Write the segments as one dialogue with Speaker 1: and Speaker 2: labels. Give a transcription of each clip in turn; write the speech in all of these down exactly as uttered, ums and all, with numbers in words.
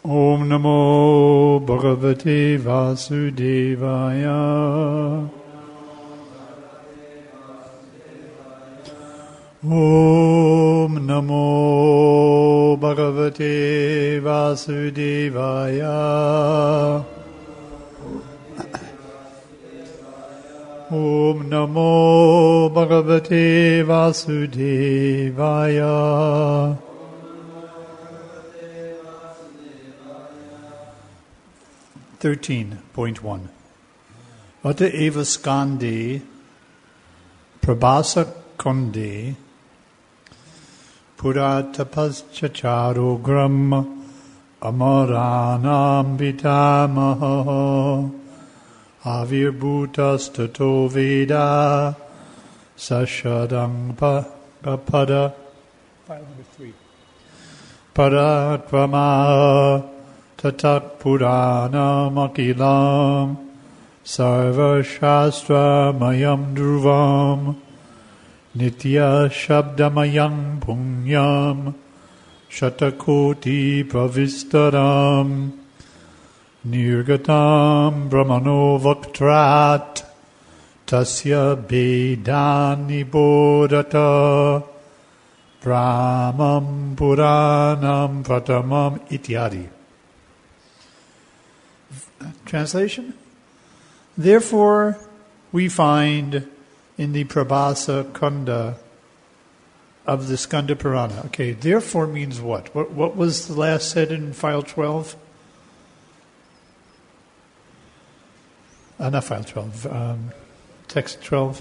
Speaker 1: Om Namo Bhagavate Vasudevaya. Om Namo Bhagavate Vasudevaya. Om Namo Bhagavate Vasudevaya. thirteen point one. Vata eva skande prabhasa konde puratapaschacharu gram amaranam vitamaha avirbhutas tato veda sashadang pada file number three parattvama tatat purana makilam sarva shastra mayam dhruvam nitya shabdamayam punyam shatakoti pravistaram nirgatam brahmano vaktrat tasya bedani bodhata brahmam puranam pratamam ityadi. Translation? Therefore, we find in the Prabhasa Kanda of the Skanda Purana. Okay, therefore means what? What, what was the last said in file twelve? Uh, not file twelve, um, text twelve.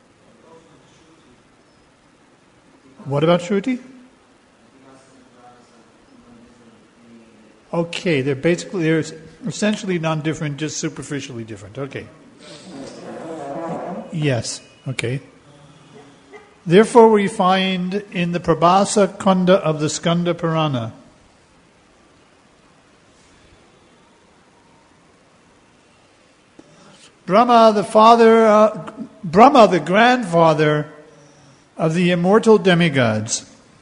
Speaker 1: What about Shruti? Okay, they're basically, they're essentially non-different, just superficially different. Okay. Yes, okay. Therefore we find in the Prabhasa Kanda of the Skanda Purana Brahma, the father, uh, Brahma, the grandfather of the immortal demigods,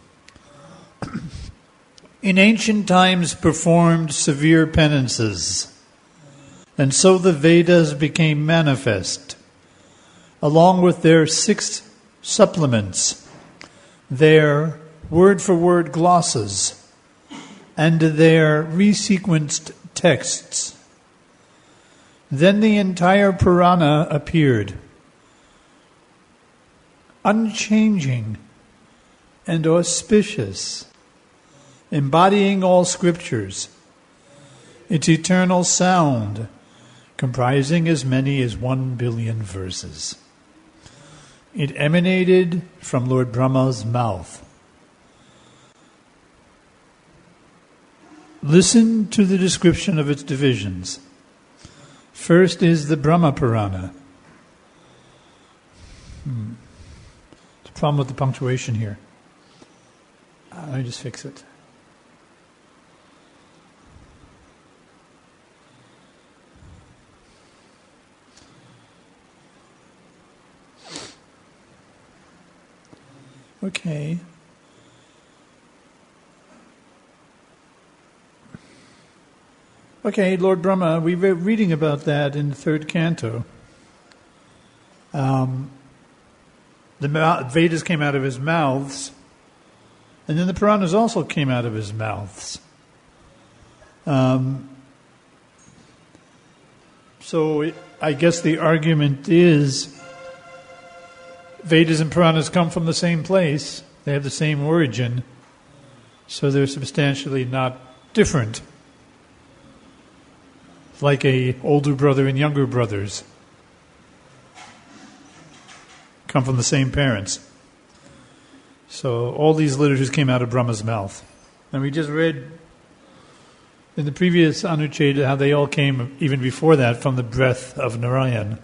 Speaker 1: in ancient times performed severe penances, and so the Vedas became manifest, along with their six supplements, their word-for-word glosses, and their resequenced texts. Then the entire Purana appeared, unchanging and auspicious, embodying all scriptures, its eternal sound, comprising as many as one billion verses. It emanated from Lord Brahma's mouth. Listen to the description of its divisions. First is the Brahma Purana. Hmm. There's a problem with the punctuation here. Uh, let me just fix it. Okay. Okay, Lord Brahma, we were reading about that in the third canto. Um, the Vedas came out of his mouths, and then the Puranas also came out of his mouths. Um, so it, I guess the argument is Vedas and Puranas come from the same place. They have the same origin, so they're substantially not different. Like a older brother and younger brothers come from the same parents. So all these literatures came out of Brahma's mouth. And we just read in the previous Anucheda how they all came, even before that, from the breath of Narayan.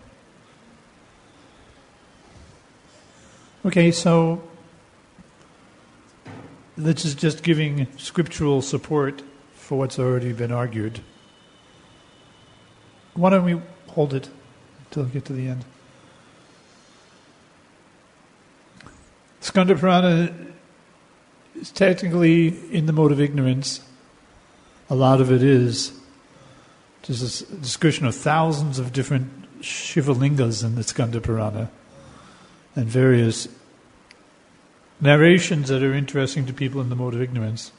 Speaker 1: Okay, so this is just giving scriptural support for what's already been argued. Why don't we hold it until we get to the end? Skanda Purana is technically in the mode of ignorance. a lot of it is just a description of thousands of different Shivalingas in the Skanda Purana and various narrations that are interesting to people in the mode of ignorance.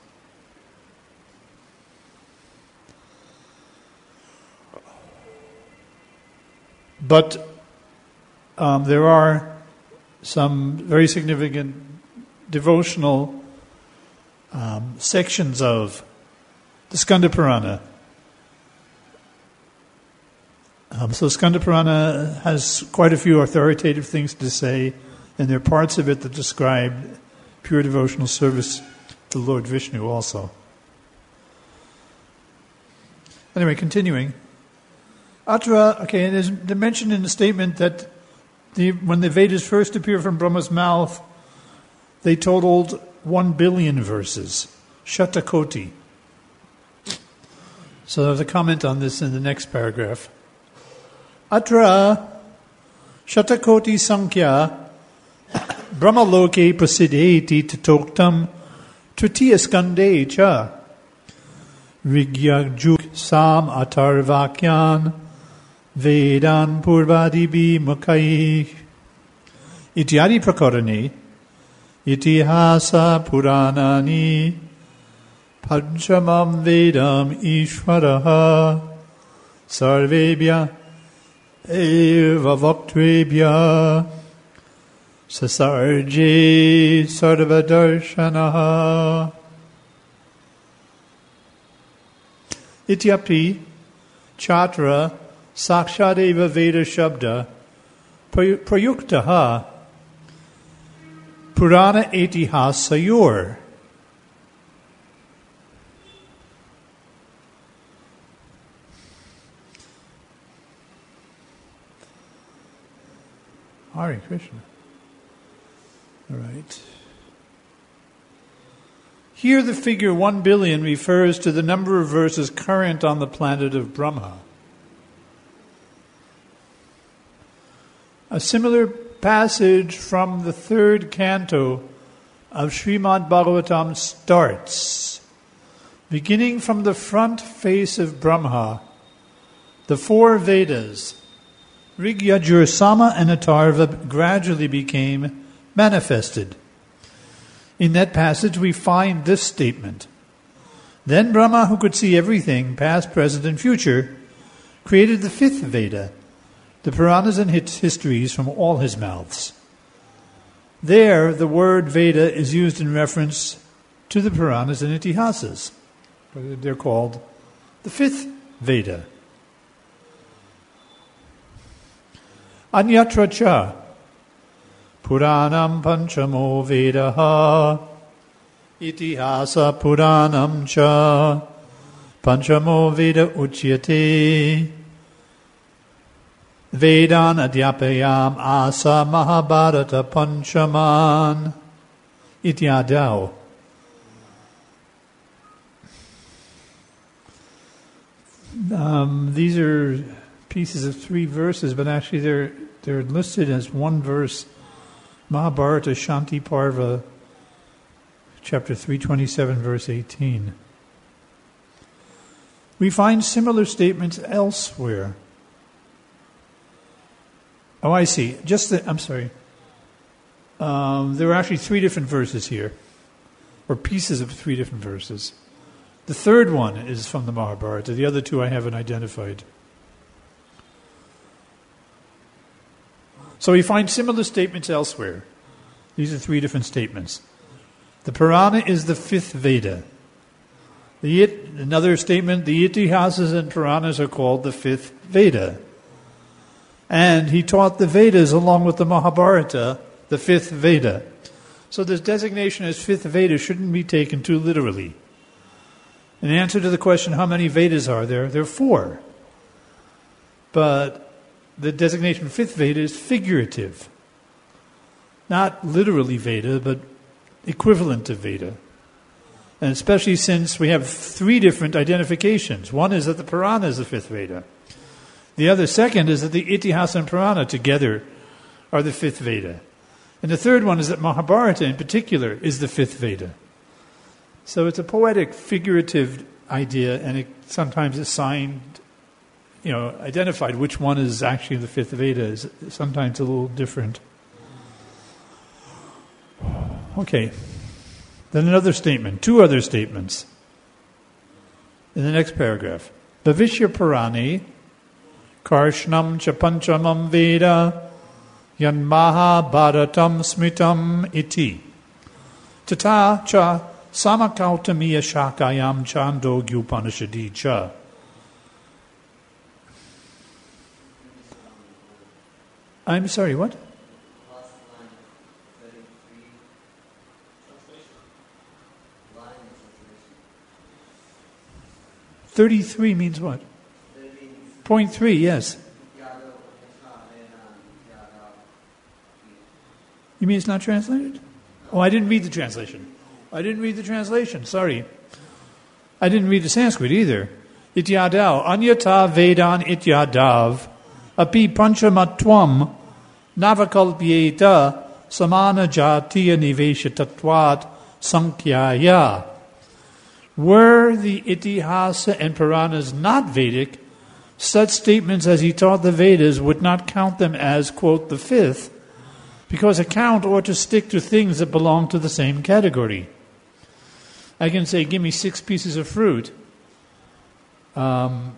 Speaker 1: But um, there are some very significant devotional um, sections of the Skanda Purana. Um, so Skanda Purana has quite a few authoritative things to say, and there are parts of it that describe pure devotional service to Lord Vishnu also. Anyway, continuing. Atra, okay, it is mentioned in the statement that the, when the Vedas first appeared from Brahma's mouth, they totaled one billion verses, Shatakoti. So there's a comment on this in the next paragraph. Atra Shatakoti Sankhya Brahmaloke Prasideti Tatoktam Tritiya Skande Cha Rigyajuk Sam Atarvakyan Vedan Purvadibi Mukai Ityadi Prakarani Itihasa Puranani Panchamam Vedam Ishvaraha Sarvebhya Eva Vaktrebhya Sasarje Sarvadarshanaha Ityapi Chatra Sakshadeva Veda Shabda Prayuktaha Purana Etihas Sayur. Hare Krishna. All right. Here the figure one billion refers to the number of verses current on the planet of Brahma. A similar passage from the third canto of Srimad Bhagavatam starts. Beginning from the front face of Brahma, the four Vedas, Rig, Yajur, Sama, and Atharva gradually became manifested. In that passage we find this statement. Then Brahma, who could see everything, past, present, and future, created the fifth Veda, the Puranas and its histories from all his mouths. There, the word Veda is used in reference to the Puranas and Itihasas. They're called the fifth Veda. Anyatra cha Puranam Panchamo Vedaha Itihasa Puranam cha Panchamo Veda Uchyate Vedan Adhyapayam Asa Mahabharata Panchaman Ityadao. Um, these are pieces of three verses, but actually they're they're listed as one verse. Mahabharata Shanti Parva, chapter three twenty-seven, verse eighteen. We find similar statements elsewhere. Oh, I see. Just the, I'm sorry. Um, there are actually three different verses here, or pieces of three different verses. The third one is from the Mahabharata. The other two I haven't identified. So we find similar statements elsewhere. These are three different statements. The Purana is the fifth Veda. The it, another statement, the Itihasas and Puranas are called the fifth Veda. And he taught the Vedas along with the Mahabharata, the fifth Veda. So this designation as fifth Veda shouldn't be taken too literally. In answer to the question, how many Vedas are there? There are four. But the designation fifth Veda is figurative. Not literally Veda, but equivalent to Veda. And especially since we have three different identifications. One is that the Purana is the fifth Veda. The other second is that the Itihasa and Purana together are the fifth Veda. And the third one is that Mahabharata in particular is the fifth Veda. So it's a poetic, figurative idea, and it sometimes assigned, you know, identified which one is actually the fifth Veda is sometimes a little different. Okay. Then another statement, two other statements in the next paragraph. Bhavishya Purani Karshnam cha panchamam Veda Yanmaha Bharatam Smritam iti Tata cha Samakautamiya Shakayam Chandogyopanishadi cha. I'm sorry, what? Thirty-three means what? Point three, yes. You mean it's not translated? Oh, I didn't read the translation. I didn't read the translation, sorry. I didn't read the Sanskrit either. Ityadav, anyata vedan ityadav, api panchamatvam, navakalpyeta, samana jatiya niveshatatvat, sankhyaya. Were the Itihasa and Puranas not Vedic, such statements as he taught the Vedas would not count them as, quote, the fifth, because a count ought to stick to things that belong to the same category. I can say, give me six pieces of fruit. Um,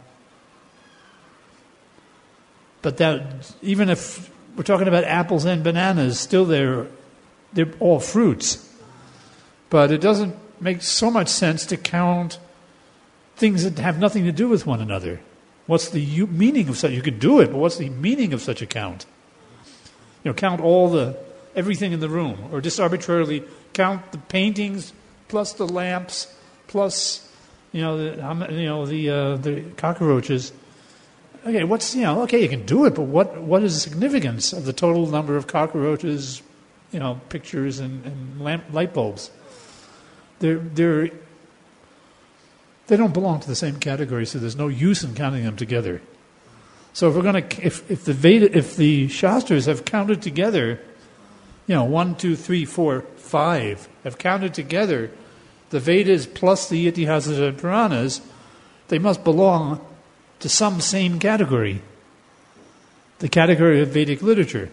Speaker 1: but that, even if we're talking about apples and bananas, still they're, they're all fruits. But it doesn't make so much sense to count things that have nothing to do with one another. What's the u- meaning of such? You could do it, but what's the meaning of such a count? You know, count all the everything in the room, or just arbitrarily count the paintings plus the lamps plus you know the you know the uh, the cockroaches. Okay, what's you know? Okay, you can do it, but what what is the significance of the total number of cockroaches, you know, pictures and, and lamp light bulbs? They're, they're, they don't belong to the same category, so there's no use in counting them together. So if we're going to, if, if the Veda, if the Shastras have counted together, you know, one, two, three, four, five, have counted together the Vedas plus the Itihasas and Puranas, they must belong to some same category, the category of Vedic literature.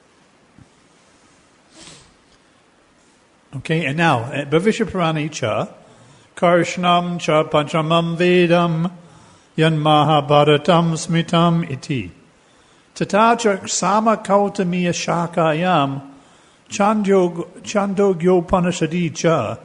Speaker 1: Okay, and now, Bhavishya Purani cha, Karshnam cha panchamam vedam, yanmaha bharatam smritam iti. Tata cha samakautamiya shakayam, chandogyopanishadi cha,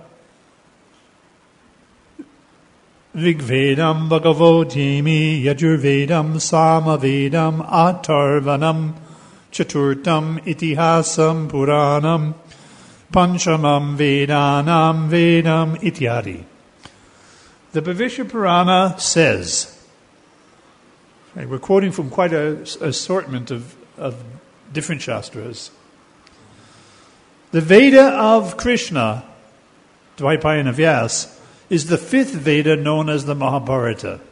Speaker 1: Rigvedam bhagavodhyami yajurvedam samavedam atarvanam chaturtam itihasam puranam Panchamam Vedanam Vedam Ityadi. The Bhavishya Purana says, right, we're quoting from quite an assortment of, of different Shastras. The Veda of Krishna, Dvaipayana Vyas, is the fifth Veda known as the Mahabharata.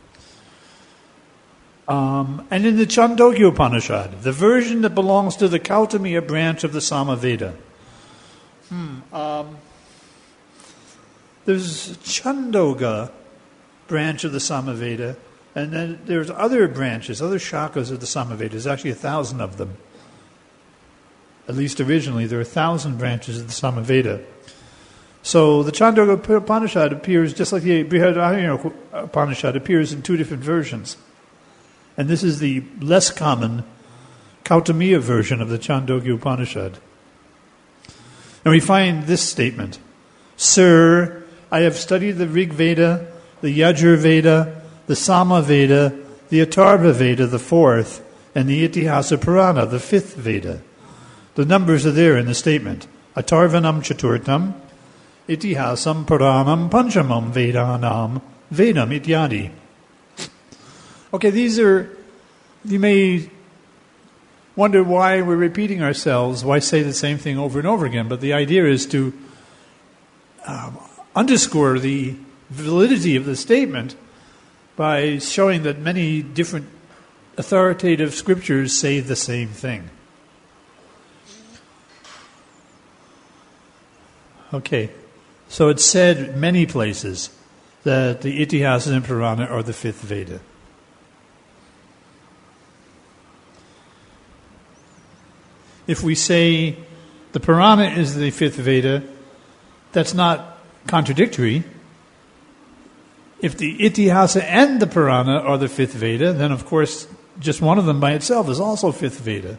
Speaker 1: Um, and in the Chandogya Upanishad, the version that belongs to the Kautamiya branch of the Samaveda. Hmm. Um, there's Chandogya branch of the Samaveda, and then there's other branches, other shakas of the Samaveda. There's actually a thousand of them. At least originally, there are a thousand branches of the Samaveda. So the Chandogya Upanishad appears, just like the Brihadaranyaka Upanishad, appears in two different versions. And this is the less common Kautamiya version of the Chandogya Upanishad. And we find this statement, Sir, I have studied the Rig Veda, the Yajur Veda, the Sama Veda, the Atharva Veda, the fourth, and the Itihasa Purana, the fifth Veda. The numbers are there in the statement. Atharvanam Chaturtam, Itihasam Puranam Panchamam Vedanam, Vedam Ityadi. Okay, these are, you may wonder why we're repeating ourselves, why say the same thing over and over again, but the idea is to um, underscore the validity of the statement by showing that many different authoritative scriptures say the same thing. Okay, so it's said many places that the Itihasa and Purana are the fifth Veda. If we say the Purana is the fifth Veda, that's not contradictory. If the Itihasa and the Purana are the fifth Veda, then of course just one of them by itself is also fifth Veda.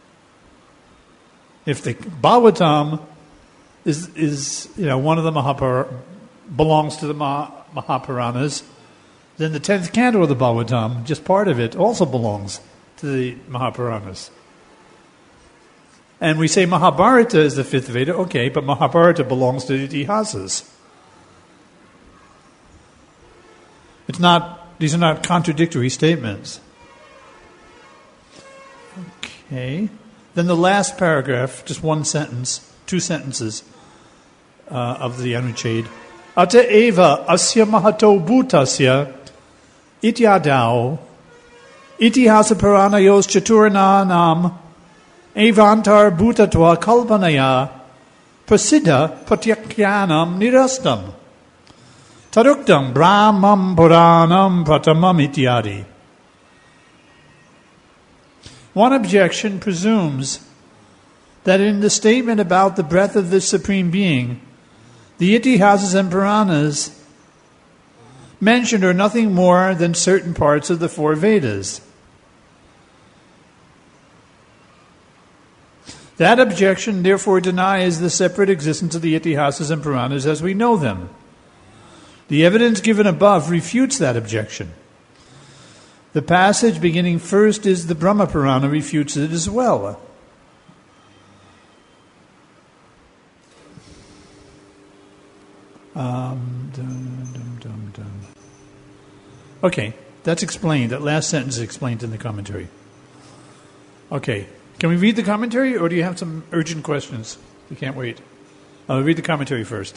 Speaker 1: If the Bhagavatam is is you know one of the Mahapur belongs to the Mah- Mahapuranas, then the tenth canto of the Bhagavatam, just part of it, also belongs to the Mahapuranas. And we say Mahabharata is the fifth Veda, okay, but Mahabharata belongs to the Itihasas. It's not; these are not contradictory statements. Okay. Then the last paragraph, just one sentence, two sentences uh, of the Anucheda. Ata eva asya mahato bhutasya ityadao itihasa puranayos chaturananam evantar bhutatva kalpanaya prasiddha pratyakyanam nirastam taduktam brahmam puranam pratamam ityadi. One objection presumes that in the statement about the breath of the Supreme Being, the Itihasas and Puranas mentioned are nothing more than certain parts of the four Vedas. That objection therefore denies the separate existence of the Itihasas and Puranas as we know them. The evidence given above refutes that objection. The passage beginning first is the Brahma Purana refutes it as well. Um, dum, dum, dum, dum. Okay, that's explained. That last sentence is explained in the commentary. Okay, can we read the commentary, or do you have some urgent questions? You can't wait. I'll read the commentary first.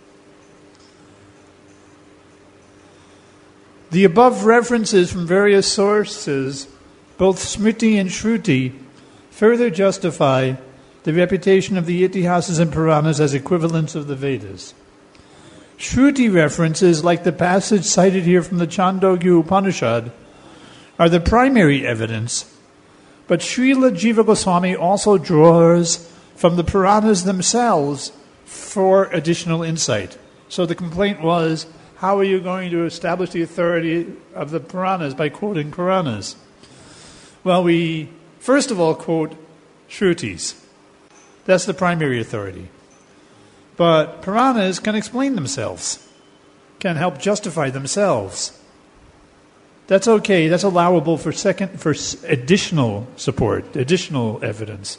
Speaker 1: The above references from various sources, both Smriti and Shruti, further justify the reputation of the Itihasas and Puranas as equivalents of the Vedas. Shruti references, like the passage cited here from the Chandogya Upanishad, are the primary evidence, but Srila Jiva Goswami also draws from the Puranas themselves for additional insight. So the complaint was, how are you going to establish the authority of the Puranas by quoting Puranas? Well, we first of all quote Shrutis. That's the primary authority. But Puranas can explain themselves, can help justify themselves. That's okay. That's allowable for second, for additional support, additional evidence.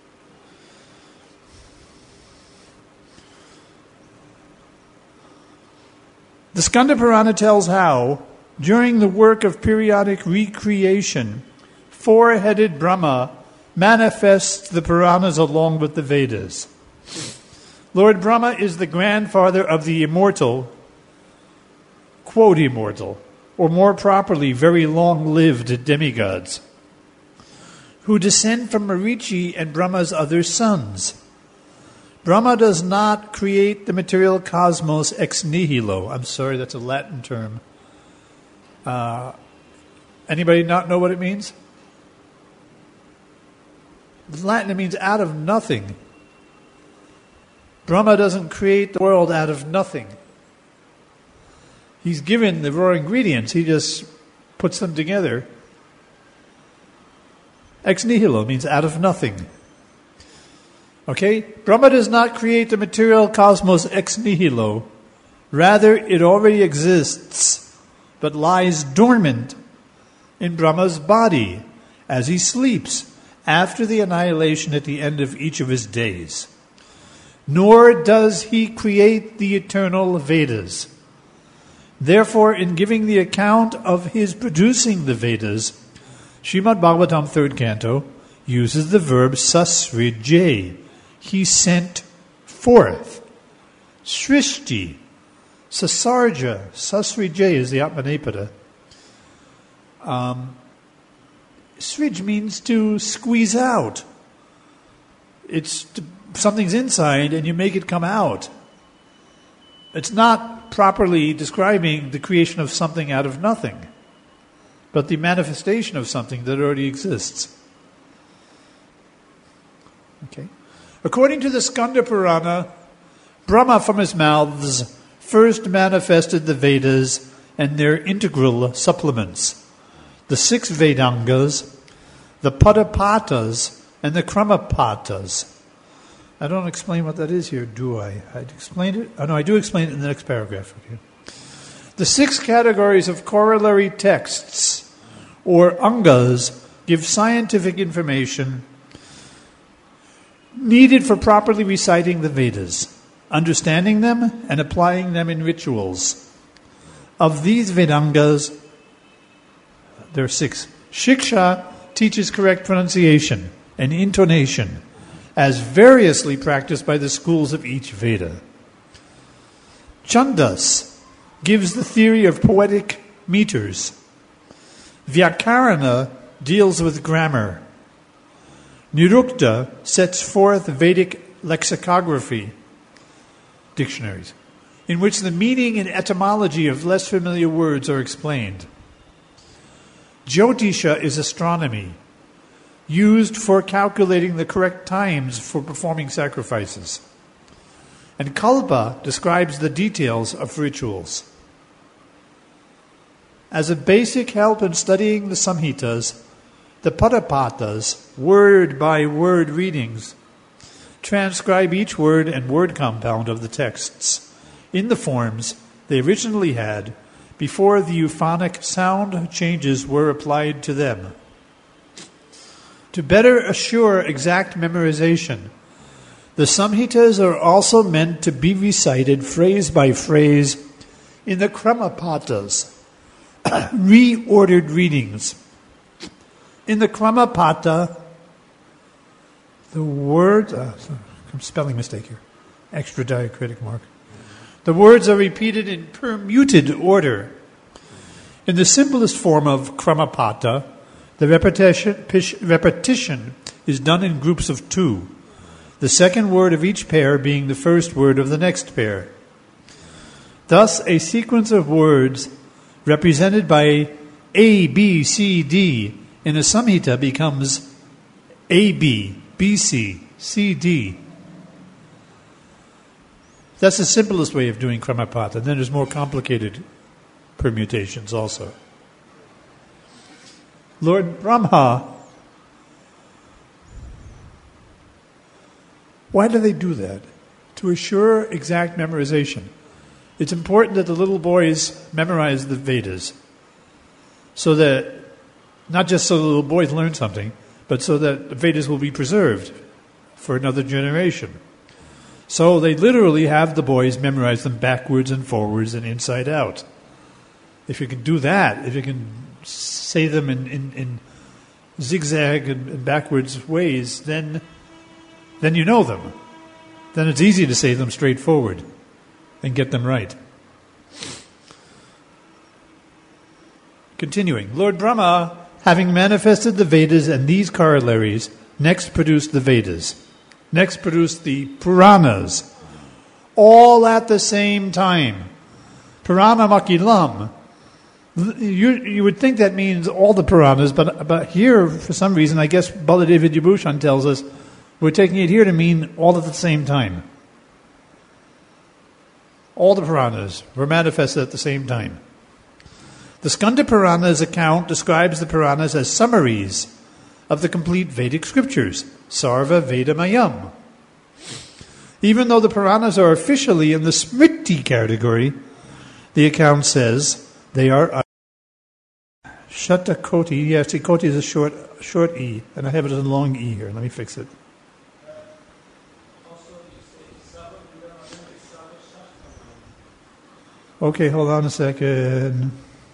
Speaker 1: The Skanda Purana tells how, during the work of periodic recreation, four-headed Brahma manifests the Puranas along with the Vedas. Lord Brahma is the grandfather of the immortal, quote immortal, or more properly, very long-lived demigods, who descend from Marichi and Brahma's other sons. Brahma does not create the material cosmos ex nihilo. I'm sorry, that's a Latin term. Uh, anybody not know what it means? In Latin, it means out of nothing. Brahma doesn't create the world out of nothing. He's given the raw ingredients. He just puts them together. Ex nihilo means out of nothing. Okay? Brahma does not create the material cosmos ex nihilo. Rather, it already exists, but lies dormant in Brahma's body as he sleeps after the annihilation at the end of each of his days. Nor does he create the eternal Vedas. Therefore, in giving the account of his producing the Vedas, Srimad Bhagavatam, third canto, uses the verb sasrijay. He sent forth. Srishti, sasarja, sasrijay is the Atmanepada. Um, Srij means to squeeze out. It's to, something's inside and you make it come out. It's not properly describing the creation of something out of nothing, but the manifestation of something that already exists. Okay. According to the Skanda Purana, Brahma from his mouths first manifested the Vedas and their integral supplements, the six Vedangas, the Padapatas, and the Kramapatas. I don't explain what that is here, do I? I explained it? Oh, no, I do explain it in the next paragraph. Okay. The six categories of corollary texts, or angas, give scientific information needed for properly reciting the Vedas, understanding them, and applying them in rituals. Of these Vedangas, there are six. Shiksha teaches correct pronunciation and intonation, as variously practiced by the schools of each Veda. Chandas gives the theory of poetic meters. Vyakarana deals with grammar. Nirukta sets forth Vedic lexicography, dictionaries, in which the meaning and etymology of less familiar words are explained. Jyotisha is astronomy, used for calculating the correct times for performing sacrifices. And Kalpa describes the details of rituals. As a basic help in studying the Samhitas, the Padapatas, word-by-word readings, transcribe each word and word compound of the texts in the forms they originally had before the euphonic sound changes were applied to them. To better assure exact memorization, the Samhitas are also meant to be recited phrase by phrase in the Kramapatas, reordered readings. In the Kramapata, the words, uh, spelling mistake here, extra diacritic mark. The words are repeated in permuted order. In the simplest form of Kramapata, the repetition, repetition is done in groups of two, the second word of each pair being the first word of the next pair. Thus, a sequence of words represented by A, B, C, D in a Samhita becomes A, B, B, C, C, D. That's the simplest way of doing Kramapata. And then there's more complicated permutations also. Lord Brahma, why do they do that? To assure exact memorization. It's important that the little boys memorize the Vedas, so that, not just so the little boys learn something, but so that the Vedas will be preserved for another generation. So they literally have the boys memorize them backwards and forwards and inside out. If you can do that, if you can say them in, in, in zigzag and, and backwards ways, then then you know them. Then it's easy to say them straightforward and get them right. Continuing, Lord Brahma, having manifested the Vedas and these corollaries, next produced the Vedas. Next produced the Puranas, all at the same time. Purana Makilam. You, you would think that means all the Puranas, but, but here, for some reason, I guess Baladev Vidyabhushan tells us, we're taking it here to mean all at the same time. All the Puranas were manifested at the same time. The Skanda Purana's account describes the Puranas as summaries of the complete Vedic scriptures, Sarva Vedamayam. Even though the Puranas are officially in the Smriti category, the account says they are Shatakoti. Yeah, see, Koti is a short, short E, and I have it as a long E here. Let me fix it. Okay, hold on a second.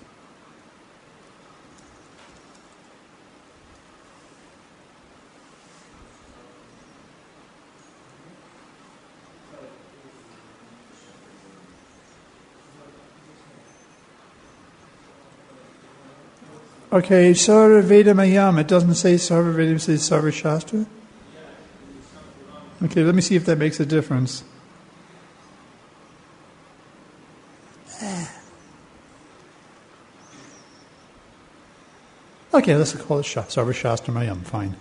Speaker 1: Okay, Sarva Vedamayam. It doesn't say Sarva Vedam, it says Sarva Shastra. Okay, let me see if that makes a difference. Okay, let's call it Sha- Sarvashastramayam, fine.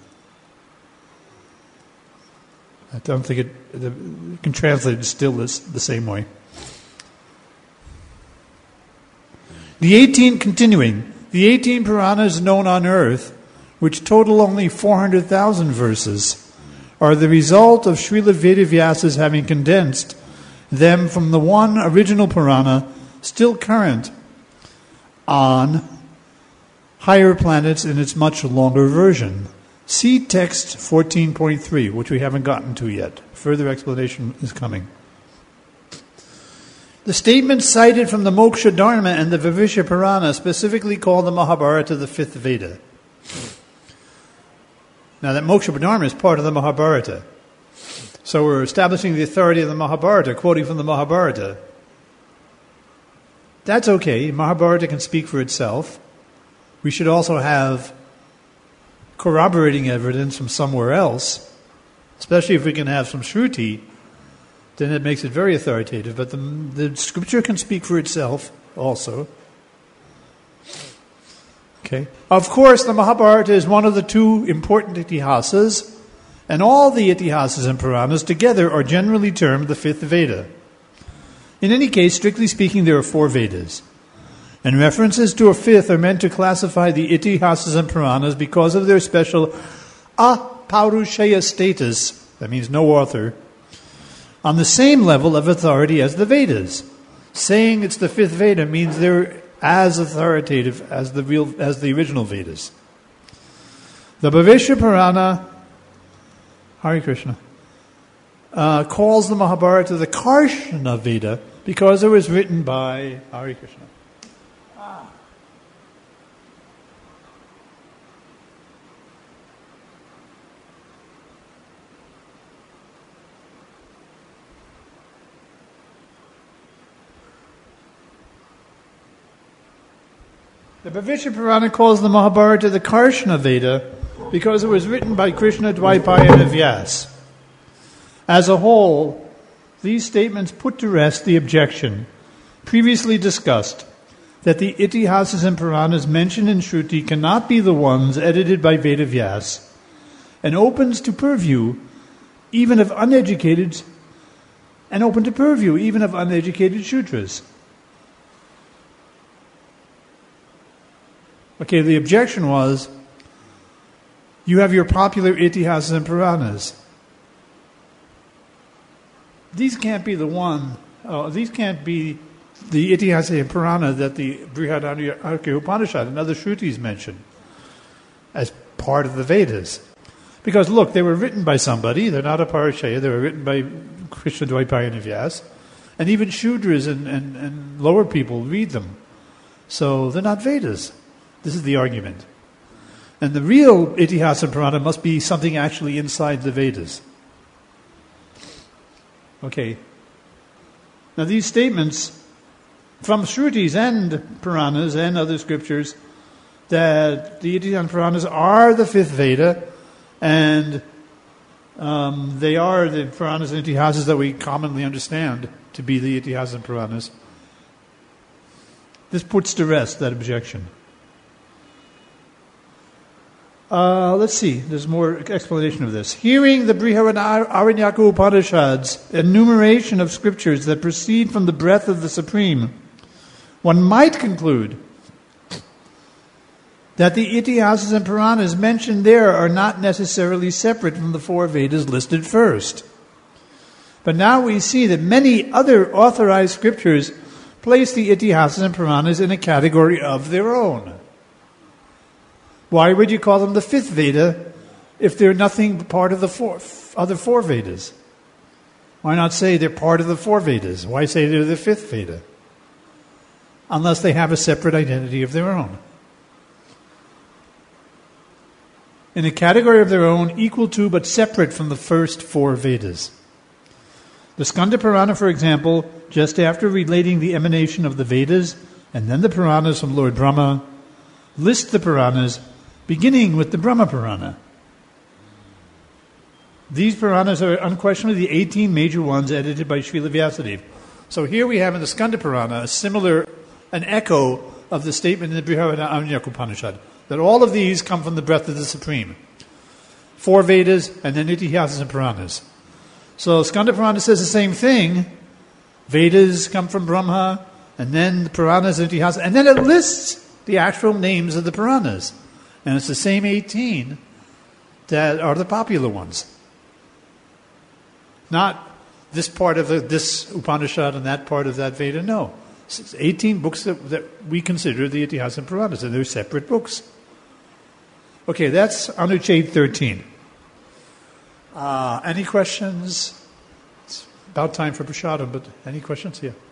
Speaker 1: I don't think it, it, it can translate it still this, the same way. The eighteen, continuing, the eighteen Puranas known on earth, which total only four hundred thousand verses, are the result of Srila Vedavyasa's having condensed them from the one original Purana still current on higher planets in its much longer version. See text fourteen point three, which we haven't gotten to yet. Further explanation is coming. The statements cited from the Moksha Dharma and the Vivishya Purana specifically call the Mahabharata the fifth Veda. Now that Moksha Dharma is part of the Mahabharata. So we're establishing the authority of the Mahabharata, quoting from the Mahabharata. That's okay. Mahabharata can speak for itself. We should also have corroborating evidence from somewhere else, especially if we can have some Shruti, then it makes it very authoritative. But the, the scripture can speak for itself also. Okay. Of course, the Mahabharata is one of the two important itihasas, and all the itihasas and Puranas together are generally termed the fifth Veda. In any case, strictly speaking, there are four Vedas. And references to a fifth are meant to classify the itihasas and Puranas because of their special apaurushaya status, that means no author, on the same level of authority as the Vedas. Saying it's the fifth Veda means they're as authoritative as the real as the original Vedas. The Vivishya Purana, Hare Krishna, uh, calls the Mahabharata the Karshana Veda because it was written by Hare Krishna. Ah. The Vivishya Purana calls the Mahabharata the Karshana Veda because it was written by Krishna, Dvaipayana, and Vyas. As a whole, these statements put to rest the objection previously discussed that the itihasas and Puranas mentioned in Shruti cannot be the ones edited by Vedavyas, and opens to purview even of uneducated and open to purview even of uneducated Shudras. Okay, the objection was, you have your popular itihasas and Puranas. These can't be the one, oh, these can't be the itihasa and Purana that the Brihadaranyaka Upanishad and other Shrutis mention as part of the Vedas. Because look, they were written by somebody, they're not a Parashaya, they were written by Krishna, Dvaipayana, and Vyas, and even Shudras and, and, and lower people read them. So they're not Vedas. This is the argument. And the real Itihasa and Purana must be something actually inside the Vedas. Okay. Now these statements from Shrutis and Puranas and other scriptures that the Itihasa and Puranas are the fifth Veda, and um, they are the Puranas and Itihasas that we commonly understand to be the Itihasas and Puranas. This puts to rest that objection. Uh, let's see, there's more explanation of this. Hearing the Brihadaranyaka Upanishad's enumeration of scriptures that proceed from the breath of the Supreme, one might conclude that the itihasas and Puranas mentioned there are not necessarily separate from the four Vedas listed first. But now we see that many other authorized scriptures place the itihasas and Puranas in a category of their own. Why would you call them the fifth Veda if they're nothing part of the four, other four Vedas? Why not say they're part of the four Vedas? Why say they're the fifth Veda? Unless they have a separate identity of their own. In a category of their own, equal to but separate from the first four Vedas. The Skanda Purana, for example, just after relating the emanation of the Vedas and then the Puranas from Lord Brahma, lists the Puranas beginning with the Brahma Purana. These Puranas are unquestionably the eighteen major ones edited by Srila Vyasadeva. So here we have in the Skanda Purana a similar, an echo of the statement in the Brihadaranyaka Upanishad, that all of these come from the breath of the Supreme. Four Vedas and then Itihasas and Puranas. So Skanda Purana says the same thing. Vedas come from Brahma, and then the Puranas and Itihasas, and then it lists the actual names of the Puranas. And it's the same eighteen that are the popular ones. Not this part of the, this Upanishad and that part of that Veda, no. It's eighteen books that, that we consider the Itihasas and Puranas, and they're separate books. Okay, that's Anucheta thirteen. Uh, any questions? It's about time for Prasadam, but any questions? Yeah.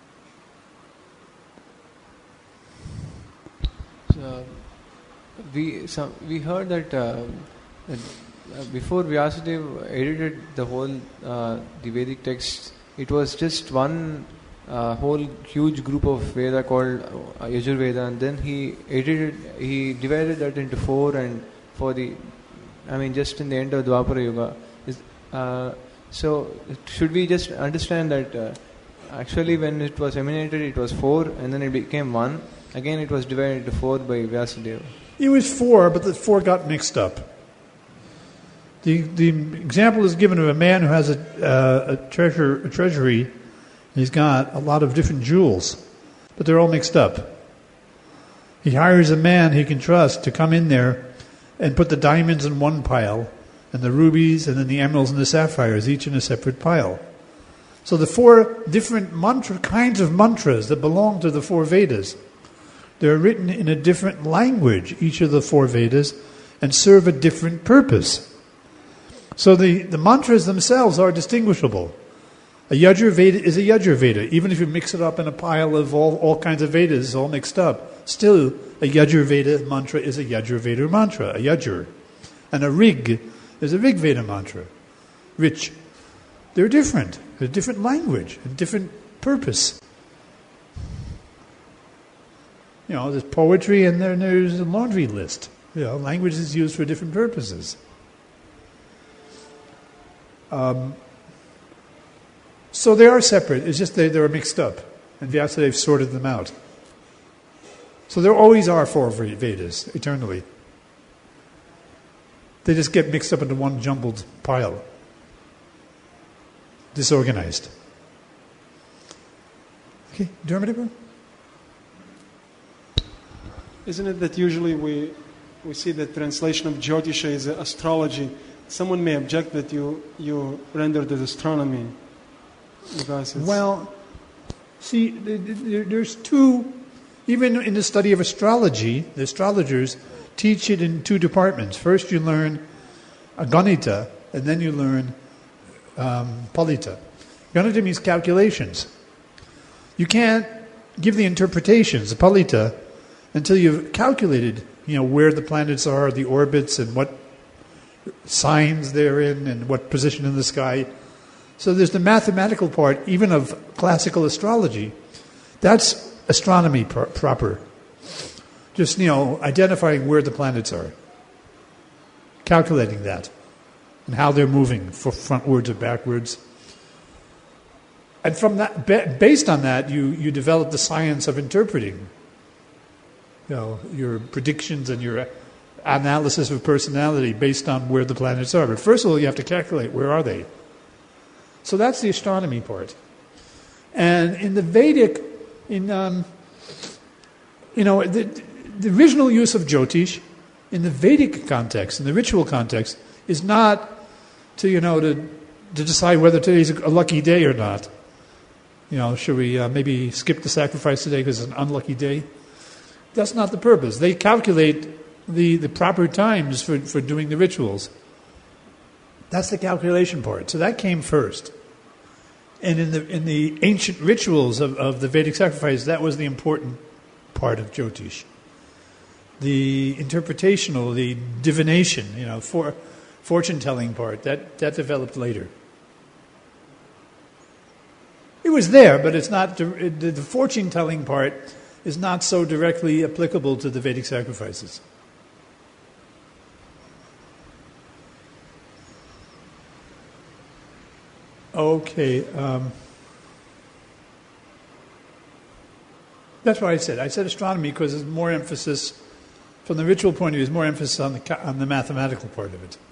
Speaker 2: So, we some, we heard that, uh, that uh, before Vyasadeva edited the whole uh, the Vedic text, it was just one uh, whole huge group of Veda called uh, Yajurveda, and then he edited, he divided that into four, and for the, I mean, just in the end of Dwapara Yuga. Is, uh, so, should we just understand that uh, actually when it was emanated, it was four, and then it became one. Again, it was divided into four by Vyasadeva.
Speaker 1: It was four, but the four got mixed up. The the example is given of a man who has a, uh, a treasure a treasury. He's got a lot of different jewels, but they're all mixed up. He hires a man he can trust to come in there and put the diamonds in one pile, and the rubies, and then the emeralds and the sapphires, each in a separate pile. So the four different mantra kinds of mantras that belong to the four Vedas, they're written in a different language, each of the four Vedas, and serve a different purpose. So the, the mantras themselves are distinguishable. A Yajur Veda is a Yajur Veda. Even if you mix it up in a pile of all, all kinds of Vedas, all mixed up, still a Yajur Veda mantra is a Yajur Veda mantra, a Yajur. And a Rig is a Rig Veda mantra. Rich. They're different. They're a different language, a different purpose. You know, there's poetry and then there's a laundry list. You know, language is used for different purposes. Um, so they are separate. It's just they, they're mixed up. And Vyasadeva sorted them out. So there always are four Vedas, eternally. They just get mixed up into one jumbled pile. Disorganized. Okay, Dermot?
Speaker 3: Isn't it that usually we we see the translation of Jyotisha is astrology? Someone may object that you, you rendered as astronomy. Because it's
Speaker 1: well, see, there's two, even in the study of astrology, the astrologers teach it in two departments. First you learn Ganita, and then you learn um, Palita. Ganita means calculations. You can't give the interpretations, the Palita, until you've calculated, you know, where the planets are, the orbits, and what signs they're in, and what position in the sky. So there's the mathematical part, even of classical astrology. That's astronomy pro- proper. Just, you know, identifying where the planets are. Calculating that. And how they're moving, for frontwards or backwards. And from that, based on that, you, you develop the science of interpreting. You know, your predictions and your analysis of personality based on where the planets are. But first of all, you have to calculate where are they. So that's the astronomy part. And in the Vedic, in um, you know, the, the original use of Jyotish in the Vedic context, in the ritual context, is not to you know to to decide whether today's a lucky day or not. You know, should we uh, maybe skip the sacrifice today because it's an unlucky day? That's not the purpose. They calculate the, the proper times for, for doing the rituals. That's the calculation part. So that came first. And in the in the ancient rituals of, of the Vedic sacrifice, that was the important part of Jyotish. The interpretational, the divination, you know, for, fortune-telling part, that, that developed later. It was there, but it's not the, the fortune-telling part is not so directly applicable to the Vedic sacrifices. Okay. Um, That's what I said. I said astronomy because there's more emphasis, from the ritual point of view, there's more emphasis on the ca- on the mathematical part of it.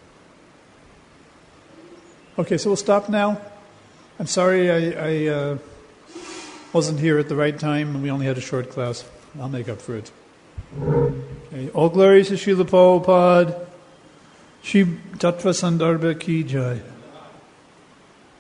Speaker 1: Okay, so we'll stop now. I'm sorry I, I uh, wasn't here at the right time and we only had a short class. I'll make up for it. Okay. All glories to Srila Prabhupada. Shri Tattva Sandarbha Ki Jai.